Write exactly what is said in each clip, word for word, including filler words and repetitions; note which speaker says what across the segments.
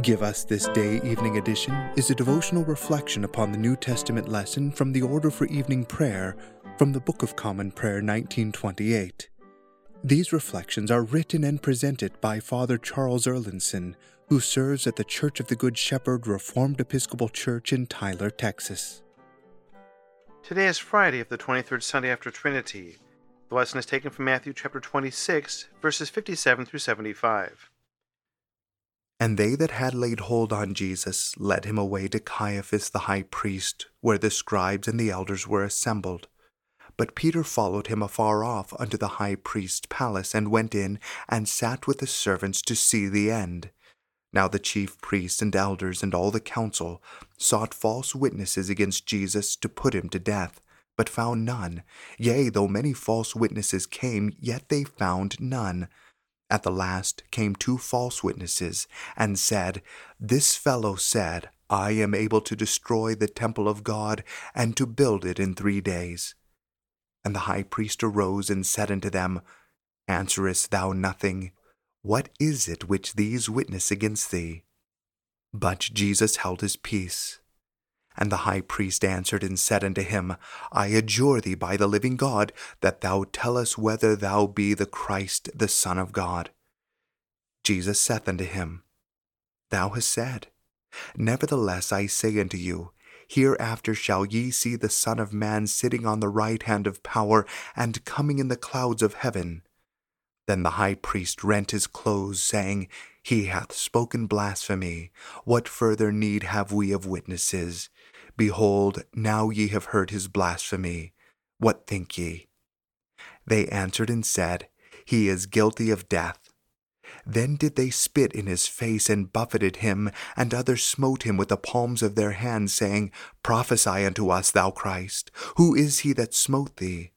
Speaker 1: Give Us This Day Evening Edition is a devotional reflection upon the New Testament lesson from the Order for Evening Prayer from the Book of Common Prayer nineteen twenty-eight. These reflections are written and presented by Father Charles Erlinson, who serves at the Church of the Good Shepherd Reformed Episcopal Church in Tyler, Texas.
Speaker 2: Today is Friday of the twenty-third Sunday after Trinity. The lesson is taken from Matthew chapter twenty-six, verses fifty-seven through seventy-five.
Speaker 1: And they that had laid hold on Jesus led him away to Caiaphas the high priest, where the scribes and the elders were assembled. But Peter followed him afar off unto the high priest's palace, and went in, and sat with the servants to see the end. Now the chief priests and elders and all the council sought false witnesses against Jesus to put him to death, but found none. Yea, though many false witnesses came, yet they found none. At the last came two false witnesses, and said, This fellow said, I am able to destroy the temple of God, and to build it in three days. And the high priest arose and said unto them, Answerest thou nothing? What is it which these witness against thee? But Jesus held his peace. And the high priest answered and said unto him, I adjure thee by the living God, that thou tell us whether thou be the Christ, the Son of God. Jesus saith unto him, Thou hast said. Nevertheless I say unto you, Hereafter shall ye see the Son of Man sitting on the right hand of power, and coming in the clouds of heaven. Then the high priest rent his clothes, saying, He hath spoken blasphemy. What further need have we of witnesses? Behold, now ye have heard his blasphemy. What think ye? They answered and said, He is guilty of death. Then did they spit in his face, and buffeted him, and others smote him with the palms of their hands, saying, Prophesy unto us, thou Christ. Who is he that smote thee?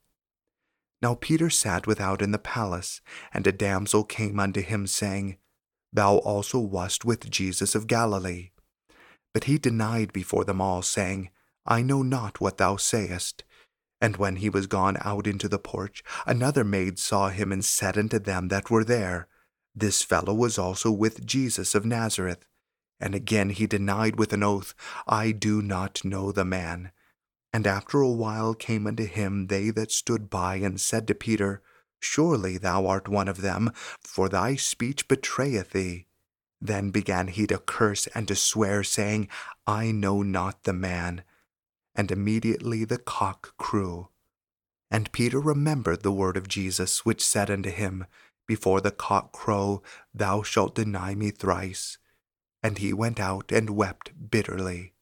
Speaker 1: Now Peter sat without in the palace, and a damsel came unto him, saying, Thou also wast with Jesus of Galilee. But he denied before them all, saying, I know not what thou sayest. And when he was gone out into the porch, another maid saw him, and said unto them that were there, This fellow was also with Jesus of Nazareth. And again he denied with an oath, I do not know the man. And after a while came unto him they that stood by, and said to Peter, Surely thou art one of them, for thy speech betrayeth thee. Then began he to curse and to swear, saying, I know not the man. And immediately the cock crew. And Peter remembered the word of Jesus, which said unto him, Before the cock crow, thou shalt deny me thrice. And he went out and wept bitterly.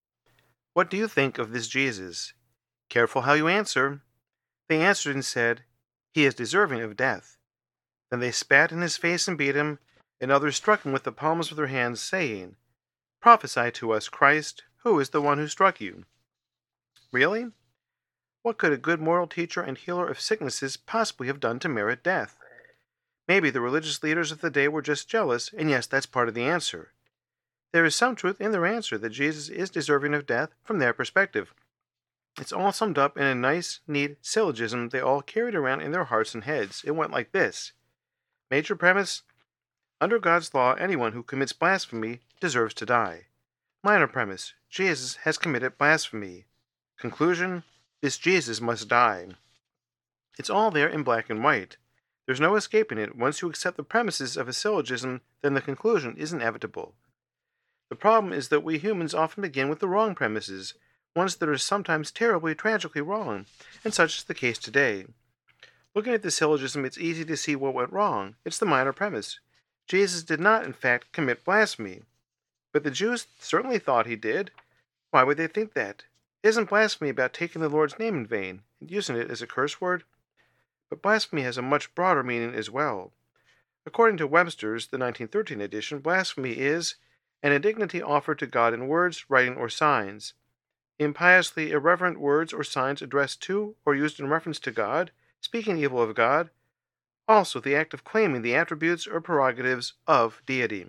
Speaker 2: What do you think of this Jesus? Careful how you answer. They answered and said, He is deserving of death. Then they spat in his face and beat him, and others struck him with the palms of their hands, saying, Prophesy to us, Christ, who is the one who struck you? Really? What could a good moral teacher and healer of sicknesses possibly have done to merit death? Maybe the religious leaders of the day were just jealous, and yes, that's part of the answer. There is some truth in their answer that Jesus is deserving of death from their perspective. It's all summed up in a nice, neat syllogism they all carried around in their hearts and heads. It went like this. Major premise: under God's law, anyone who commits blasphemy deserves to die. Minor premise: Jesus has committed blasphemy. Conclusion: this Jesus must die. It's all there in black and white. There's no escaping it. Once you accept the premises of a syllogism, then the conclusion is inevitable. The problem is that we humans often begin with the wrong premises, ones that are sometimes terribly, tragically wrong, and such is the case today. Looking at the syllogism, it's easy to see what went wrong. It's the minor premise. Jesus did not, in fact, commit blasphemy. But the Jews certainly thought he did. Why would they think that? Isn't blasphemy about taking the Lord's name in vain and using it as a curse word? But blasphemy has a much broader meaning as well. According to Webster's, the nineteen thirteen edition, blasphemy is an indignity offered to God in words, writing, or signs. Impiously irreverent words or signs addressed to or used in reference to God, speaking evil of God. Also the act of claiming the attributes or prerogatives of deity.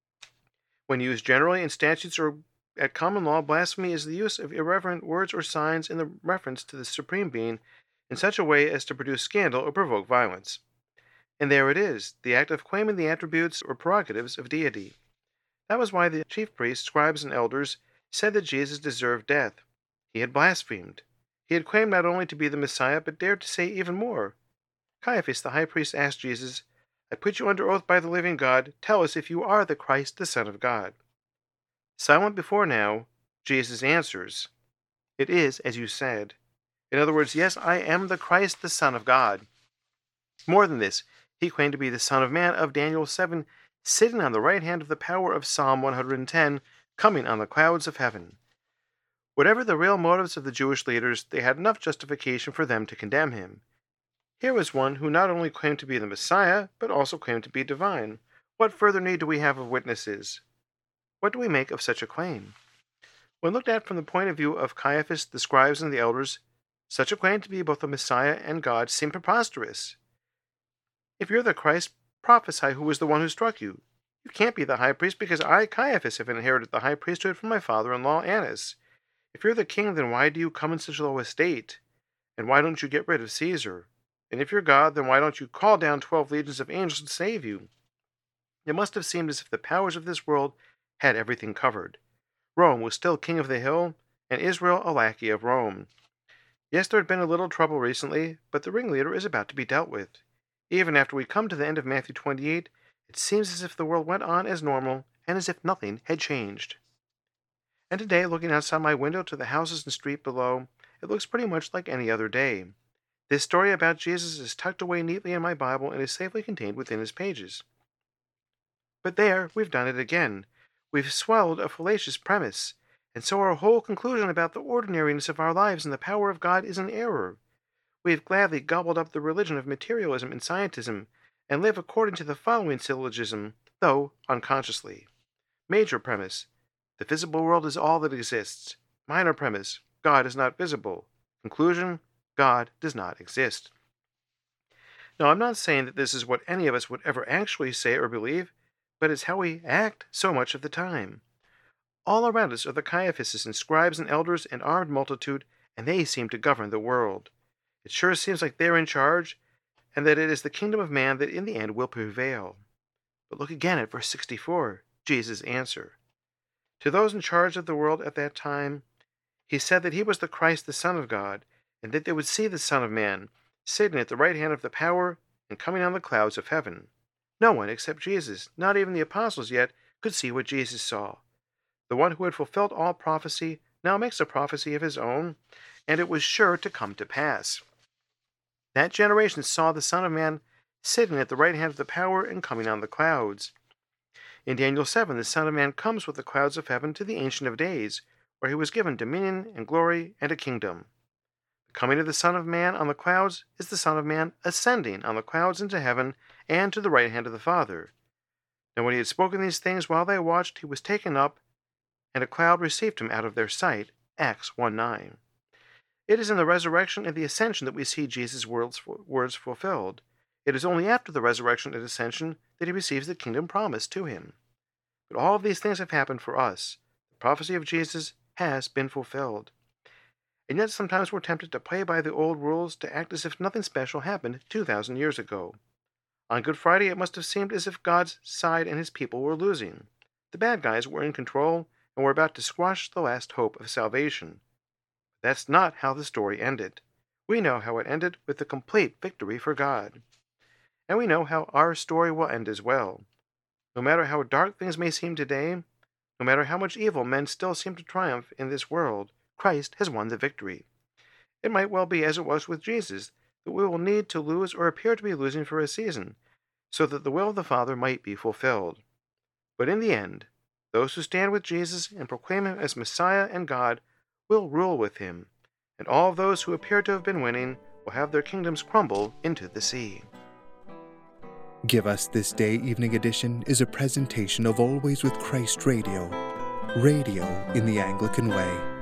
Speaker 2: When used generally in statutes or at common law, blasphemy is the use of irreverent words or signs in the reference to the Supreme Being in such a way as to produce scandal or provoke violence. And there it is, the act of claiming the attributes or prerogatives of deity. That was why the chief priests, scribes, and elders said that Jesus deserved death. He had blasphemed. He had claimed not only to be the Messiah, but dared to say even more. Caiaphas, the high priest, asked Jesus, "I put you under oath by the living God. Tell us if you are the Christ, the Son of God." Silent before now, Jesus answers, "It is as you said." In other words, yes, I am the Christ, the Son of God. More than this, he claimed to be the Son of Man of Daniel seven, sitting on the right hand of the power of Psalm one hundred ten, coming on the clouds of heaven. Whatever the real motives of the Jewish leaders, they had enough justification for them to condemn him. Here was one who not only claimed to be the Messiah, but also claimed to be divine. What further need do we have of witnesses? What do we make of such a claim? When looked at from the point of view of Caiaphas, the scribes, and the elders, such a claim to be both the Messiah and God seemed preposterous. If you're the Christ, prophesy who was the one who struck you. You can't be the high priest because I, Caiaphas, have inherited the high priesthood from my father-in-law Annas. If you're the king, then why do you come in such low estate? And why don't you get rid of Caesar? And if you're God, then why don't you call down twelve legions of angels to save you? It must have seemed as if the powers of this world had everything covered. Rome was still king of the hill, and Israel a lackey of Rome. Yes, there had been a little trouble recently, but the ringleader is about to be dealt with. Even after we come to the end of Matthew twenty-eight, it seems as if the world went on as normal and as if nothing had changed. And today, looking outside my window to the houses and street below, it looks pretty much like any other day. This story about Jesus is tucked away neatly in my Bible and is safely contained within its pages. But there, we've done it again. We've swallowed a fallacious premise, and so our whole conclusion about the ordinariness of our lives and the power of God is an error. We have gladly gobbled up the religion of materialism and scientism, and live according to the following syllogism, though unconsciously. Major premise: the visible world is all that exists. Minor premise: God is not visible. Conclusion: God does not exist. Now, I'm not saying that this is what any of us would ever actually say or believe, but it's how we act so much of the time. All around us are the Caiaphases and scribes and elders and armed multitude, and they seem to govern the world. It sure seems like they're in charge, and that it is the kingdom of man that in the end will prevail. But look again at verse sixty-four, Jesus' answer. To those in charge of the world at that time, he said that he was the Christ, the Son of God, and that they would see the Son of Man, sitting at the right hand of the power and coming on the clouds of heaven. No one except Jesus, not even the apostles yet, could see what Jesus saw. The one who had fulfilled all prophecy now makes a prophecy of his own, and it was sure to come to pass. That generation saw the Son of Man sitting at the right hand of the power and coming on the clouds. In Daniel seven, the Son of Man comes with the clouds of heaven to the Ancient of Days, where he was given dominion and glory and a kingdom. The coming of the Son of Man on the clouds is the Son of Man ascending on the clouds into heaven and to the right hand of the Father. Now when he had spoken these things while they watched, he was taken up, and a cloud received him out of their sight. Acts one nine. It is in the resurrection and the ascension that we see Jesus' words fulfilled. It is only after the resurrection and ascension that he receives the kingdom promised to him. But all of these things have happened for us. The prophecy of Jesus has been fulfilled. And yet sometimes we're tempted to play by the old rules, to act as if nothing special happened two thousand years ago. On Good Friday, it must have seemed as if God's side and his people were losing. The bad guys were in control and were about to squash the last hope of salvation. But that's not how the story ended. We know how it ended, with the complete victory for God. And we know how our story will end as well. No matter how dark things may seem today, no matter how much evil men still seem to triumph in this world, Christ has won the victory. It might well be as it was with Jesus, that we will need to lose or appear to be losing for a season, so that the will of the Father might be fulfilled. But in the end, those who stand with Jesus and proclaim him as Messiah and God will rule with him, and all those who appear to have been winning will have their kingdoms crumble into the sea.
Speaker 1: Give Us This Day Evening Edition is a presentation of Always with Christ Radio, radio in the Anglican way.